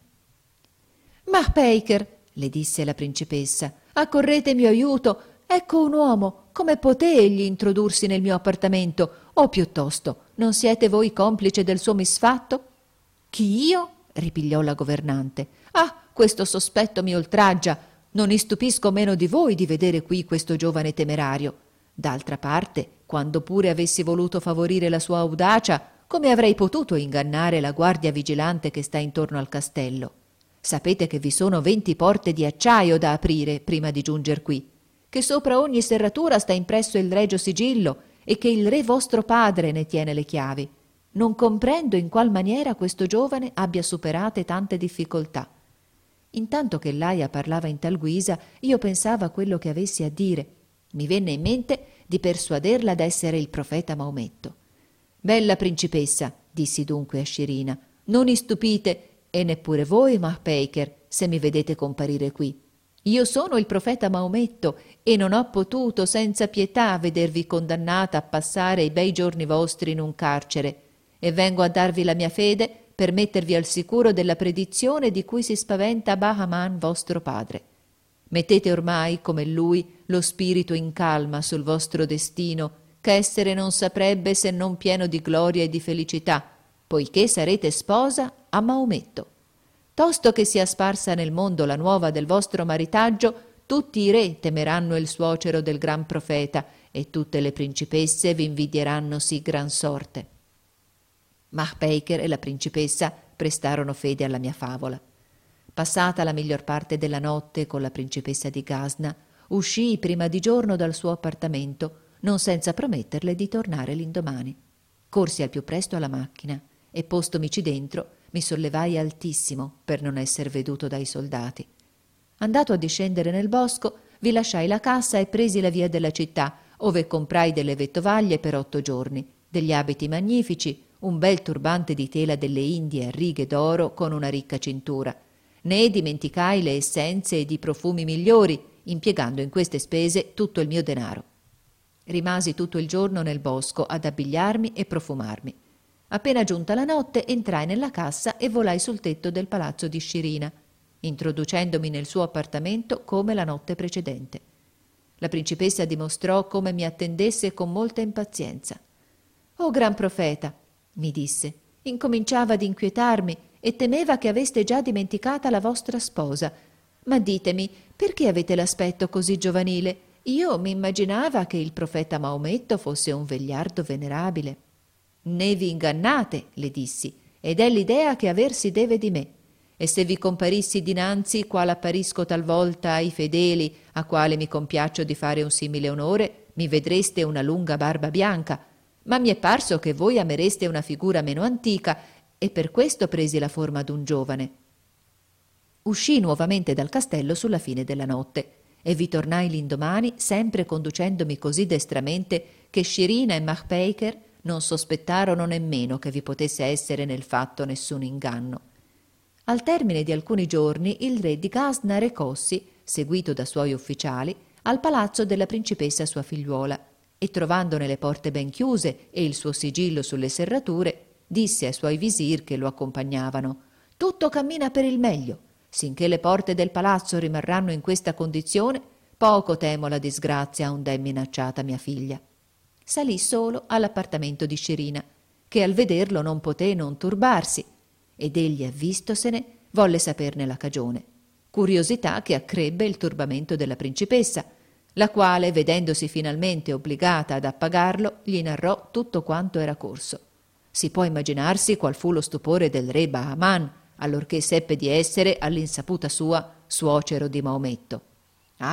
«Marpeker», le disse la principessa, «accorrete mio aiuto, ecco un uomo, come poté egli introdursi nel mio appartamento, o piuttosto non siete voi complice del suo misfatto?» «Chi io?» ripigliò la governante. «Ah, questo sospetto mi oltraggia. Non istupisco meno di voi di vedere qui questo giovane temerario. D'altra parte, quando pure avessi voluto favorire la sua audacia, come avrei potuto ingannare la guardia vigilante che sta intorno al castello? Sapete che vi sono venti porte di acciaio da aprire prima di giunger qui, che sopra ogni serratura sta impresso il regio sigillo e che il re vostro padre ne tiene le chiavi. Non comprendo in qual maniera questo giovane abbia superate tante difficoltà». Intanto che Laia parlava in tal guisa, io pensavo a quello che avessi a dire. Mi venne in mente di persuaderla d'essere il profeta Maometto. «Bella principessa», dissi dunque a Scirina, «non istupite, e neppure voi, Marpeker, se mi vedete comparire qui. Io sono il profeta Maometto e non ho potuto senza pietà vedervi condannata a passare i bei giorni vostri in un carcere, e vengo a darvi la mia fede per mettervi al sicuro della predizione di cui si spaventa Bahaman vostro padre. Mettete ormai, come lui, lo spirito in calma sul vostro destino, che essere non saprebbe se non pieno di gloria e di felicità, poiché sarete sposa a Maometto. Tosto che sia sparsa nel mondo la nuova del vostro maritaggio, tutti i re temeranno il suocero del gran profeta e tutte le principesse vi invidieranno sì gran sorte». Marpeker e la principessa prestarono fede alla mia favola. Passata la miglior parte della notte con la principessa di Gasna, uscii prima di giorno dal suo appartamento, non senza prometterle di tornare l'indomani. Corsi al più presto alla macchina e, postomici dentro, mi sollevai altissimo per non esser veduto dai soldati. Andato a discendere nel bosco, vi lasciai la cassa e presi la via della città, ove comprai delle vettovaglie per otto giorni, degli abiti magnifici, un bel turbante di tela delle Indie a righe d'oro con una ricca cintura. Ne dimenticai le essenze ed i profumi migliori, impiegando in queste spese tutto il mio denaro. Rimasi tutto il giorno nel bosco ad abbigliarmi e profumarmi. Appena giunta la notte, entrai nella cassa e volai sul tetto del palazzo di Scirina, introducendomi nel suo appartamento come la notte precedente. La principessa dimostrò come mi attendesse con molta impazienza. «O gran profeta», mi disse, «incominciava ad inquietarmi e temeva che aveste già dimenticata la vostra sposa. Ma ditemi, perché avete l'aspetto così giovanile? Io mi immaginava che il profeta Maometto fosse un vegliardo venerabile». «Ne vi ingannate», le dissi, «ed è l'idea che aver si deve di me. E se vi comparissi dinanzi, qual apparisco talvolta ai fedeli, a quale mi compiaccio di fare un simile onore, mi vedreste una lunga barba bianca, ma mi è parso che voi amereste una figura meno antica, e per questo presi la forma d'un giovane». Uscii nuovamente dal castello sulla fine della notte e vi tornai l'indomani, sempre conducendomi così destramente che Scirina e Marpeker non sospettarono nemmeno che vi potesse essere nel fatto nessun inganno. Al termine di alcuni giorni il re di Gasna recossi, seguito da suoi ufficiali, al palazzo della principessa sua figliuola, e trovandone le porte ben chiuse e il suo sigillo sulle serrature, disse ai suoi visir che lo accompagnavano: «Tutto cammina per il meglio. Sinché le porte del palazzo rimarranno in questa condizione, poco temo la disgrazia ond'è minacciata mia figlia». Salì solo all'appartamento di Scirina, che al vederlo non poté non turbarsi, ed egli, avvistosene, volle saperne la cagione, curiosità che accrebbe il turbamento della principessa, la quale, vedendosi finalmente obbligata ad appagarlo, gli narrò tutto quanto era corso. Si può immaginarsi qual fu lo stupore del re Bahaman, allorché seppe di essere, all'insaputa sua, suocero di Maometto. «Ah,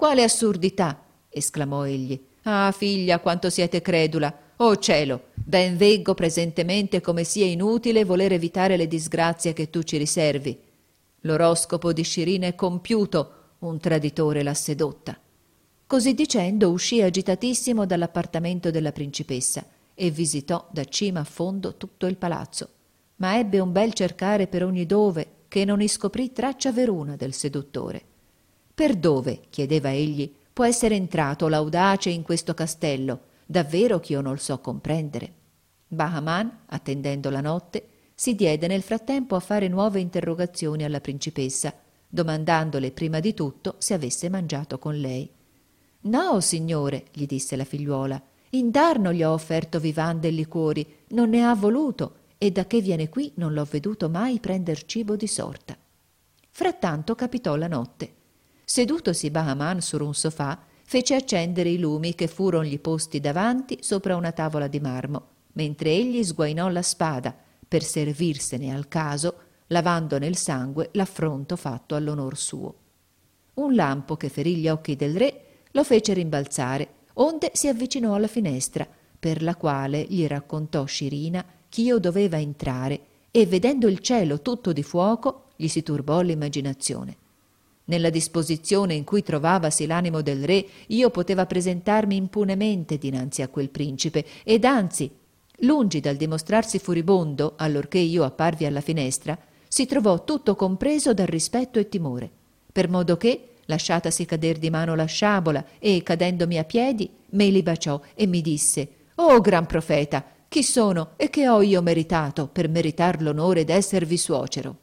quale assurdità! Esclamò egli. Ah, figlia, quanto siete credula! Oh cielo, ben veggo presentemente come sia inutile voler evitare le disgrazie che tu ci riservi. L'oroscopo di Scirina è compiuto, un traditore l'ha sedotta. Così dicendo uscì agitatissimo dall'appartamento della principessa e visitò da cima a fondo tutto il palazzo, ma ebbe un bel cercare per ogni dove che non iscoprì traccia veruna del seduttore. Per dove, chiedeva egli, può essere entrato l'audace in questo castello? Davvero ch'io non so comprendere. Bahaman, attendendo la notte, si diede nel frattempo a fare nuove interrogazioni alla principessa, domandandole prima di tutto se avesse mangiato con lei. No, signore, gli disse la figliuola, indarno gli ho offerto vivande e liquori, non ne ha voluto, e da che viene qui non l'ho veduto mai prender cibo di sorta. Frattanto capitò la notte. Sedutosi Bahaman sur un sofà, fece accendere i lumi che furongli posti davanti sopra una tavola di marmo, mentre egli sguainò la spada per servirsene al caso, lavando nel sangue l'affronto fatto all'onor suo. Un lampo che ferì gli occhi del re lo fece rimbalzare, onde si avvicinò alla finestra, per la quale gli raccontò Scirina ch'io doveva entrare, e vedendo il cielo tutto di fuoco gli si turbò l'immaginazione. Nella disposizione in cui trovavasi l'animo del re, io poteva presentarmi impunemente dinanzi a quel principe, ed anzi, lungi dal dimostrarsi furibondo, allorché io apparvi alla finestra, si trovò tutto compreso dal rispetto e timore, per modo che, lasciatasi cader di mano la sciabola e, cadendomi a piedi, me li baciò e mi disse: «Oh gran profeta, chi sono e che ho io meritato per meritar l'onore d'esservi suocero?»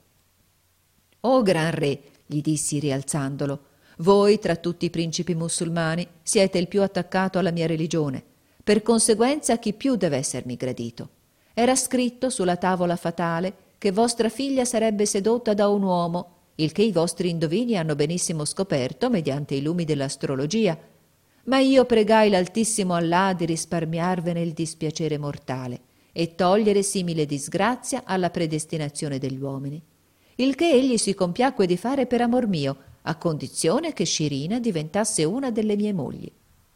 «Oh gran re», gli dissi rialzandolo, «voi tra tutti i principi musulmani siete il più attaccato alla mia religione, per conseguenza chi più deve essermi gradito. Era scritto sulla tavola fatale che vostra figlia sarebbe sedotta da un uomo, il che i vostri indovini hanno benissimo scoperto mediante i lumi dell'astrologia, ma io pregai l'Altissimo Allah di risparmiarvene il dispiacere mortale e togliere simile disgrazia alla predestinazione degli uomini, il che egli si compiacque di fare per amor mio, a condizione che Scirina diventasse una delle mie mogli.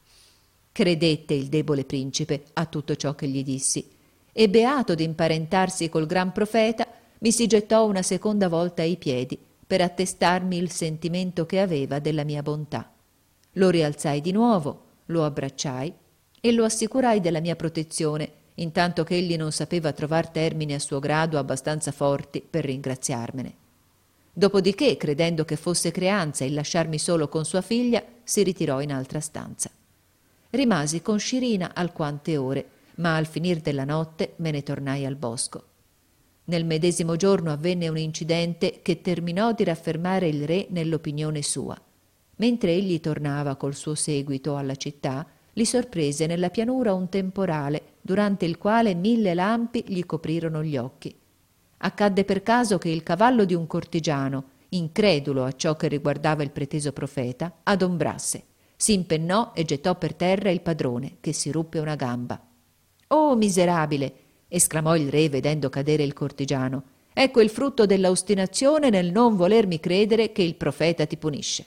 Credette il debole principe a tutto ciò che gli dissi, e beato d'imparentarsi col gran profeta, mi si gettò una seconda volta ai piedi per attestarmi il sentimento che aveva della mia bontà. Lo rialzai di nuovo, lo abbracciai e lo assicurai della mia protezione, intanto che egli non sapeva trovar termini a suo grado abbastanza forti per ringraziarmene. Dopodiché, credendo che fosse creanza il lasciarmi solo con sua figlia, si ritirò in altra stanza. Rimasi con Scirina alquante ore, ma al finir della notte me ne tornai al bosco. Nel medesimo giorno avvenne un incidente che terminò di raffermare il re nell'opinione sua. Mentre egli tornava col suo seguito alla città, li sorprese nella pianura un temporale, durante il quale mille lampi gli coprirono gli occhi. Accadde per caso che il cavallo di un cortigiano, incredulo a ciò che riguardava il preteso profeta, adombrasse, si impennò e gettò per terra il padrone, che si ruppe una gamba. «Oh miserabile!» esclamò il re vedendo cadere il cortigiano. «Ecco il frutto dell'ostinazione nel non volermi credere che il profeta ti punisce».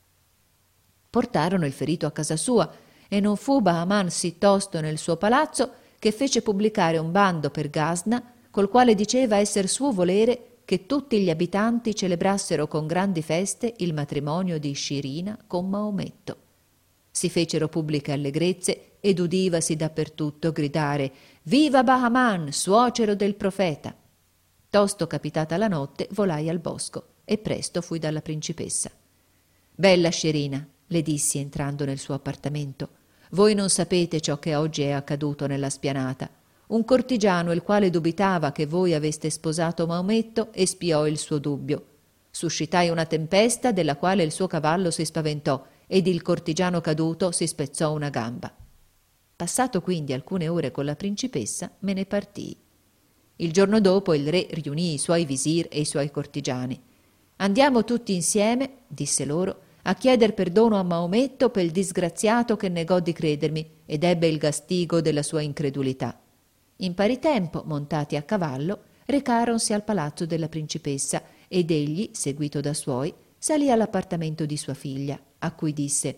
Portarono il ferito a casa sua, e non fu Bahaman sì tosto nel suo palazzo che fece pubblicare un bando per Gasna, col quale diceva esser suo volere che tutti gli abitanti celebrassero con grandi feste il matrimonio di Scirina con Maometto. Si fecero pubbliche allegrezze ed udivasi dappertutto gridare «Viva Bahaman, suocero del profeta!». Tosto capitata la notte volai al bosco e presto fui dalla principessa. «Bella Scirina», le dissi entrando nel suo appartamento, «voi non sapete ciò che oggi è accaduto nella spianata. Un cortigiano, il quale dubitava che voi aveste sposato Maometto, espiò il suo dubbio. Suscitai una tempesta della quale il suo cavallo si spaventò ed il cortigiano caduto si spezzò una gamba». Passato quindi alcune ore con la principessa, me ne partii. Il giorno dopo il re riunì i suoi visir e i suoi cortigiani. «Andiamo tutti insieme», disse loro, «a chieder perdono a Maometto per il disgraziato che negò di credermi ed ebbe il gastigo della sua incredulità». In pari tempo, montati a cavallo, recaronsi al palazzo della principessa ed egli, seguito da suoi, salì all'appartamento di sua figlia, a cui disse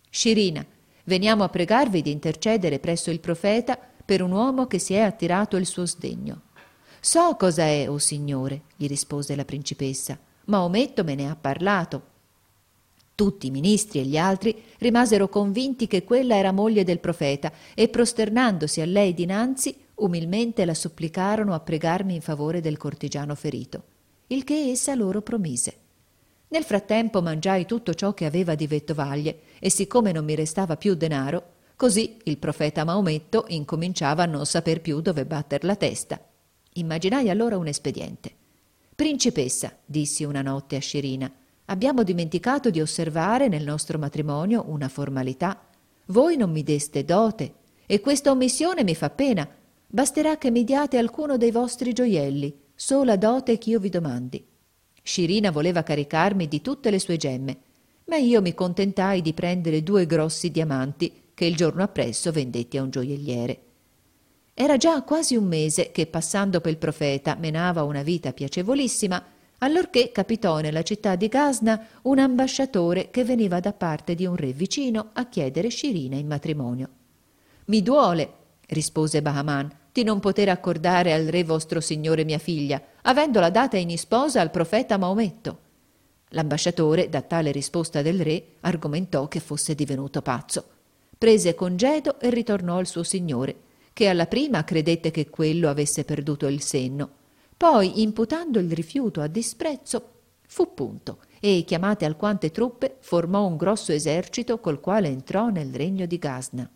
Scirina, veniamo a pregarvi di intercedere presso il profeta per un uomo che si è attirato il suo sdegno. So cosa è, o signore, gli rispose la principessa. Maometto me ne ha parlato. Tutti i ministri e gli altri rimasero convinti che quella era moglie del profeta e, prosternandosi a lei dinanzi, umilmente la supplicarono a pregarmi in favore del cortigiano ferito, il che essa loro promise. Nel frattempo mangiai tutto ciò che aveva di vettovaglie e, siccome non mi restava più denaro, così il profeta Maometto incominciava a non saper più dove batter la testa. Immaginai allora un espediente. Principessa, dissi una notte a Scirina, abbiamo dimenticato di osservare nel nostro matrimonio una formalità. Voi non mi deste dote e questa omissione mi fa pena. Basterà che mi diate alcuno dei vostri gioielli, sola dote ch'io vi domandi. Scirina voleva caricarmi di tutte le sue gemme, ma io mi contentai di prendere due grossi diamanti che il giorno appresso vendetti a un gioielliere. Era già quasi un mese che, passando pel profeta, menava una vita piacevolissima, allorché capitò nella città di Gasna un ambasciatore che veniva da parte di un re vicino a chiedere Scirina in matrimonio. «Mi duole», rispose Bahaman, «di non poter accordare al re vostro signore mia figlia, avendola data in isposa al profeta Maometto». L'ambasciatore, da tale risposta del re, argomentò che fosse divenuto pazzo. Prese congedo e ritornò al suo signore, che alla prima credette che quello avesse perduto il senno. Poi, imputando il rifiuto a disprezzo, fu punto e, chiamate alquante truppe, formò un grosso esercito col quale entrò nel regno di Gasna.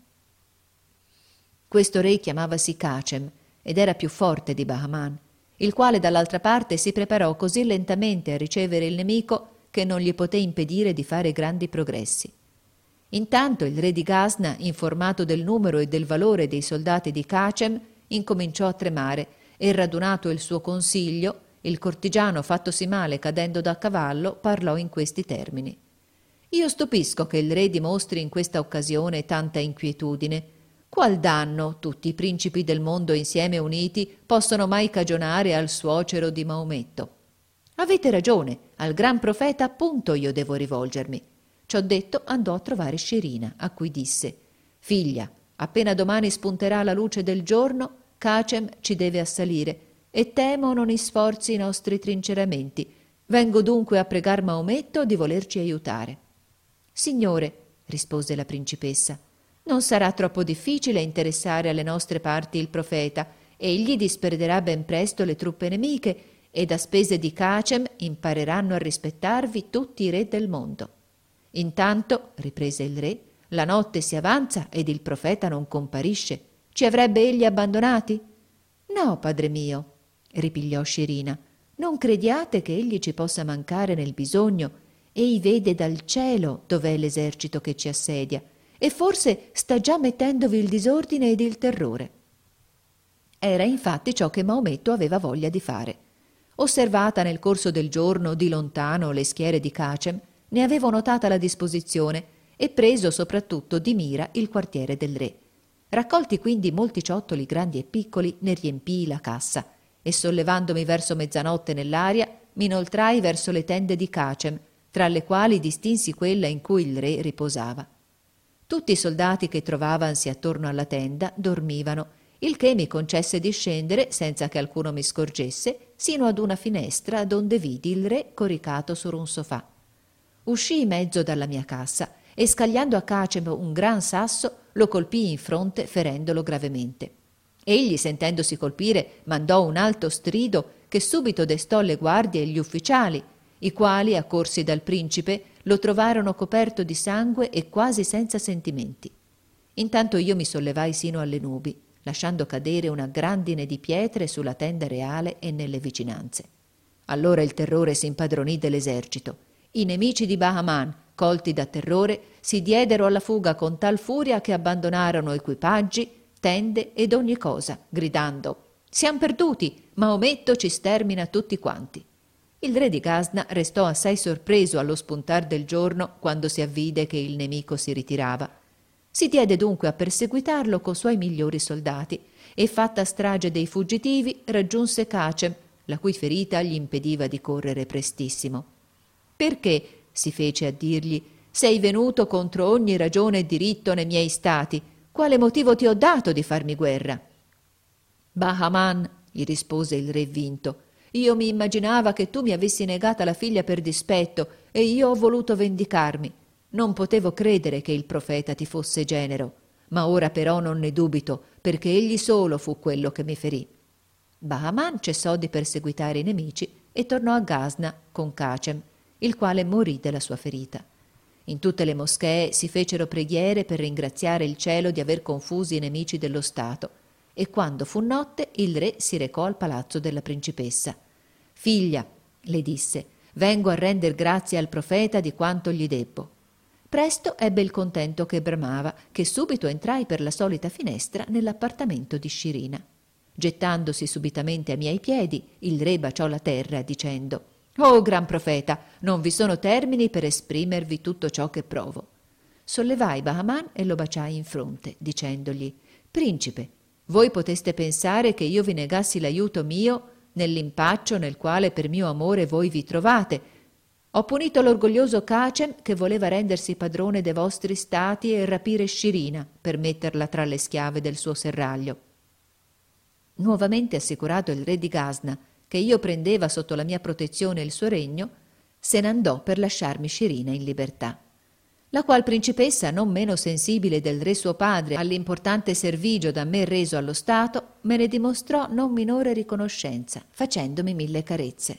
Questo re chiamavasi Cacem ed era più forte di Bahaman, il quale dall'altra parte si preparò così lentamente a ricevere il nemico che non gli poté impedire di fare grandi progressi. Intanto il re di Gasna, informato del numero e del valore dei soldati di Cacem, incominciò a tremare e, radunato il suo consiglio, il cortigiano, fattosi male cadendo da cavallo, parlò in questi termini. «Io stupisco che il re dimostri in questa occasione tanta inquietudine. Qual danno tutti i principi del mondo insieme uniti possono mai cagionare al suocero di Maometto? Avete ragione, al gran profeta appunto io devo rivolgermi». Ciò detto andò a trovare Scirina, a cui disse: «Figlia, appena domani spunterà la luce del giorno, Cacem ci deve assalire e temo non isforzi i nostri trinceramenti. Vengo dunque a pregar Maometto di volerci aiutare». «Signore», rispose la principessa, «non sarà troppo difficile interessare alle nostre parti il profeta. Egli disperderà ben presto le truppe nemiche ed a spese di Cacem impareranno a rispettarvi tutti i re del mondo». «Intanto», riprese il re, «la notte si avanza ed il profeta non comparisce. Ci avrebbe egli abbandonati?» «No, padre mio», ripigliò Scirina, «non crediate che egli ci possa mancare nel bisogno. Ei vede dal cielo dov'è l'esercito che ci assedia e forse sta già mettendovi il disordine ed il terrore». Era infatti ciò che Maometto aveva voglia di fare. Osservata nel corso del giorno di lontano le schiere di Cacem, ne avevo notata la disposizione e preso soprattutto di mira il quartiere del re. Raccolti quindi molti ciottoli grandi e piccoli, ne riempii la cassa e, sollevandomi verso mezzanotte nell'aria, mi inoltrai verso le tende di Cacem, tra le quali distinsi quella in cui il re riposava. Tutti i soldati che trovavansi attorno alla tenda dormivano, il che mi concesse di scendere, senza che alcuno mi scorgesse, sino ad una finestra donde vidi il re coricato su un sofà. Uscii in mezzo dalla mia cassa e, scagliando a Cacem un gran sasso, lo colpii in fronte ferendolo gravemente. Egli, sentendosi colpire, mandò un alto strido che subito destò le guardie e gli ufficiali, i quali, accorsi dal principe, lo trovarono coperto di sangue e quasi senza sentimenti. Intanto io mi sollevai sino alle nubi, lasciando cadere una grandine di pietre sulla tenda reale e nelle vicinanze. Allora il terrore si impadronì dell'esercito. I nemici di Bahaman, colti da terrore, si diedero alla fuga con tal furia che abbandonarono equipaggi, tende ed ogni cosa, gridando: «Siam perduti! Maometto ci stermina tutti quanti!» Il re di Gasna restò assai sorpreso allo spuntar del giorno quando si avvide che il nemico si ritirava. Si diede dunque a perseguitarlo co' suoi migliori soldati e, fatta strage dei fuggitivi, raggiunse Cacem, la cui ferita gli impediva di correre prestissimo. «Perché», si fece a dirgli, Sei venuto contro ogni ragione e diritto nei miei stati. Quale motivo ti ho dato di farmi guerra? Bahaman, gli rispose il re vinto, io mi immaginava che tu mi avessi negata la figlia per dispetto e io ho voluto vendicarmi. Non potevo credere che il profeta ti fosse genero, ma ora però non ne dubito, perché egli solo fu quello che mi ferì. Bahaman cessò di perseguitare i nemici e tornò a Gazna con Cacem, il quale morì della sua ferita. In tutte le moschee si fecero preghiere per ringraziare il cielo di aver confusi i nemici dello Stato, e quando fu notte il re si recò al palazzo della principessa. «Figlia», le disse, «vengo a render grazie al profeta di quanto gli debbo». Presto ebbe il contento che bramava, che subito entrai per la solita finestra nell'appartamento di Scirina. Gettandosi subitamente ai miei piedi, il re baciò la terra dicendo: «Oh gran profeta, non vi sono termini per esprimervi tutto ciò che provo». Sollevai Bahaman e lo baciai in fronte, dicendogli: «Principe, voi poteste pensare che io vi negassi l'aiuto mio nell'impaccio nel quale per mio amore voi vi trovate. Ho punito l'orgoglioso Cacem che voleva rendersi padrone dei vostri stati e rapire Scirina per metterla tra le schiave del suo serraglio. Nuovamente assicurato il re di Gazna che io prendeva sotto la mia protezione il suo regno, se n'andò per lasciarmi Scirina in libertà. La qual principessa, non meno sensibile del re suo padre all'importante servigio da me reso allo Stato, me ne dimostrò non minore riconoscenza, facendomi mille carezze.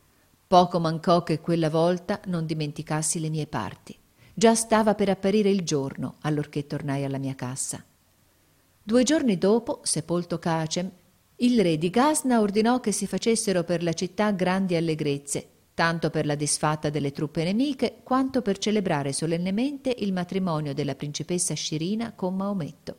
Poco mancò che quella volta non dimenticassi le mie parti. Già stava per apparire il giorno, allorché tornai alla mia cassa. Due giorni dopo, sepolto Cacem, il re di Gazna ordinò che si facessero per la città grandi allegrezze, tanto per la disfatta delle truppe nemiche, quanto per celebrare solennemente il matrimonio della principessa Scirina con Maometto.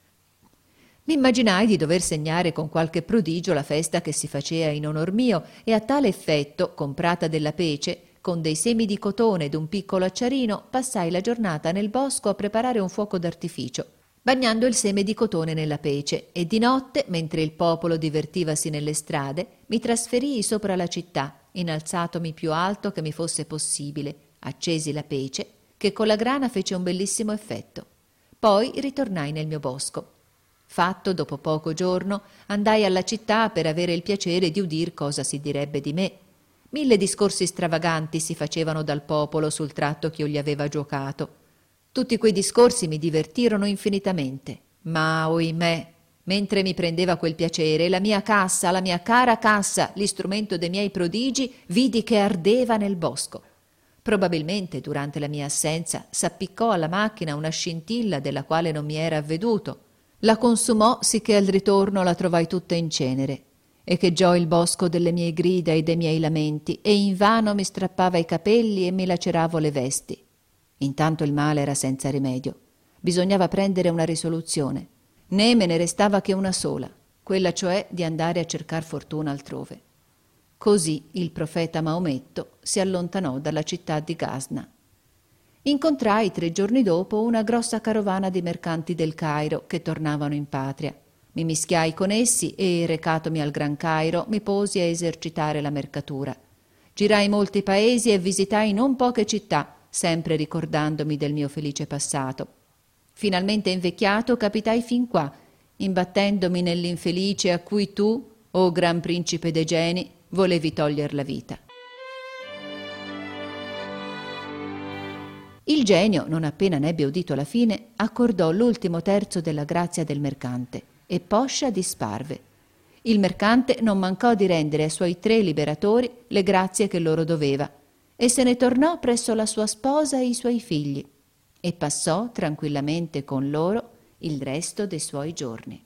M'immaginai di dover segnare con qualche prodigio la festa che si facea in onor mio, e a tale effetto, comprata della pece, con dei semi di cotone ed un piccolo acciarino, passai la giornata nel bosco a preparare un fuoco d'artificio, bagnando il seme di cotone nella pece, e di notte, mentre il popolo divertivasi nelle strade, mi trasferii sopra la città, innalzatomi più alto che mi fosse possibile, accesi la pece, che con la grana fece un bellissimo effetto. Poi ritornai nel mio bosco. Fatto dopo poco giorno, andai alla città per avere il piacere di udir cosa si direbbe di me. Mille discorsi stravaganti si facevano dal popolo sul tratto che io gli aveva giocato. Tutti quei discorsi mi divertirono infinitamente, ma, oimè, mentre mi prendeva quel piacere, la mia cassa, la mia cara cassa, l'istrumento dei miei prodigi, vidi che ardeva nel bosco. Probabilmente, durante la mia assenza, s'appiccò alla macchina una scintilla della quale non mi era avveduto. La consumò sicché al ritorno la trovai tutta in cenere, e cheggiò il bosco delle mie grida e dei miei lamenti, e invano mi strappava i capelli e mi laceravo le vesti. Intanto il male era senza rimedio. Bisognava prendere una risoluzione. Né me ne restava che una sola, quella cioè di andare a cercar fortuna altrove. Così il profeta Maometto si allontanò dalla città di Gazna. Incontrai tre giorni dopo una grossa carovana di mercanti del Cairo che tornavano in patria. Mi mischiai con essi e, recatomi al Gran Cairo, mi posi a esercitare la mercatura. Girai molti paesi e visitai non poche città, sempre ricordandomi del mio felice passato. Finalmente invecchiato, capitai fin qua, imbattendomi nell'infelice a cui tu, o gran principe dei geni, volevi toglier la vita. Il genio, non appena n'ebbe udito la fine, accordò l'ultimo terzo della grazia del mercante, e poscia disparve. Il mercante non mancò di rendere ai suoi tre liberatori le grazie che loro doveva, e se ne tornò presso la sua sposa e i suoi figli, e passò tranquillamente con loro il resto dei suoi giorni.